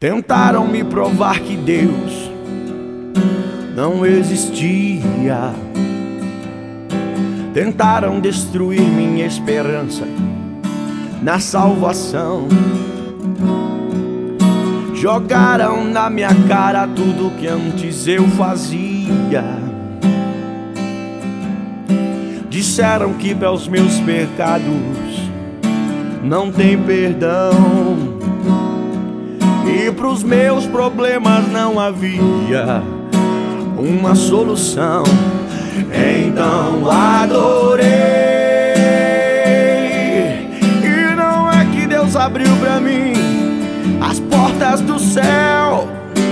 Tentaram me provar que Deus não existia. Tentaram destruir minha esperança na salvação. Jogaram na minha cara tudo que antes eu fazia. Disseram que para os meus pecados não tem perdão, e pros meus problemas não havia uma solução. Então adorei, e não é que Deus abriu pra mim as portas do céu,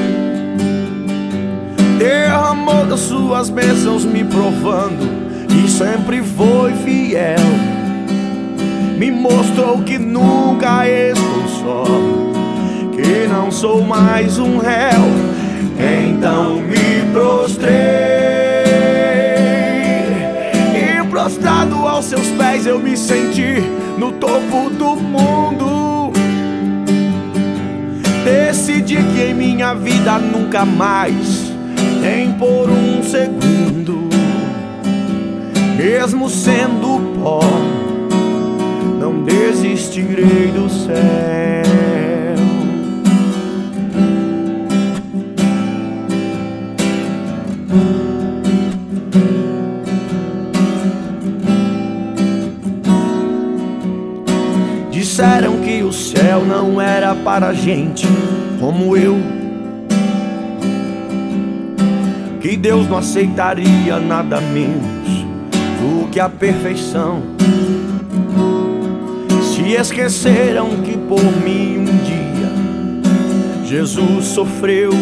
derramou das suas bênçãos me provando que sempre foi fiel. Me mostrou que nunca estou só, que não sou mais um réu. Então me prostrei, e prostrado aos seus pés eu me senti no topo do mundo. Decidi que em minha vida nunca mais, nem por um segundo, mesmo sendo pó, não desistirei do céu. Disseram que o céu não era para gente como eu, que Deus não aceitaria nada menos do que a perfeição. Se esqueceram que por mim um dia Jesus sofreu.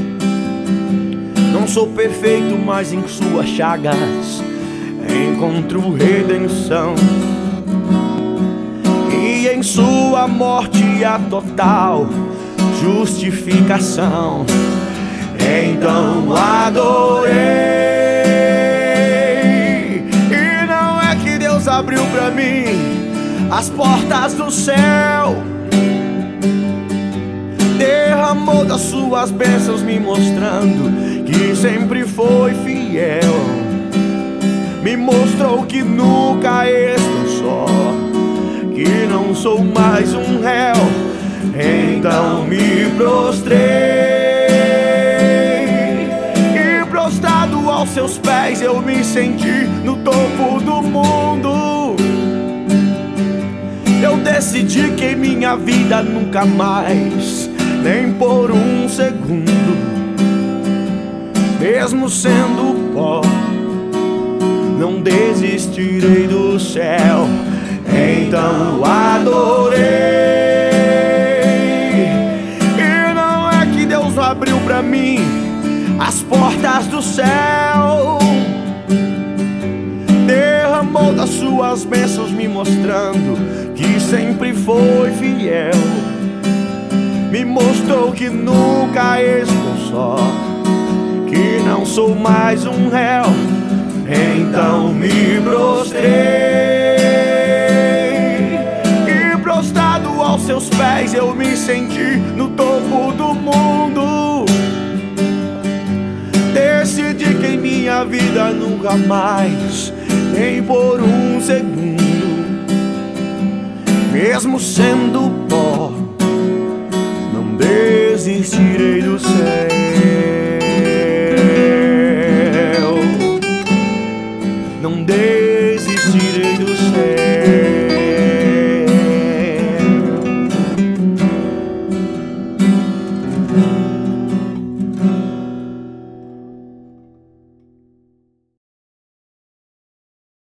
Não sou perfeito, mas em suas chagas encontro redenção, e em sua morte a total justificação. Então adorei, e não é que Deus abriu pra mim as portas do céu, derramou das suas bênçãos me mostrando que sempre foi fiel. Me mostrou que nunca estou só, que não sou mais um réu. Então me prostrei, e prostrado aos seus pés eu me senti no topo do mundo. Eu decidi que em minha vida nunca mais, nem por um segundo, mesmo sendo pó, não desistirei do céu. Então adorei, e não é que Deus abriu pra mim as portas do céu, derramou das suas bênçãos me mostrando que sempre foi fiel. Me mostrou que nunca estou só, que não sou mais um réu. Então me prostrei, e prostrado aos seus pés eu me senti no topo do mundo. Decidi que em minha vida nunca mais, nem por um segundo, mesmo sendo pó, não desistirei do céu.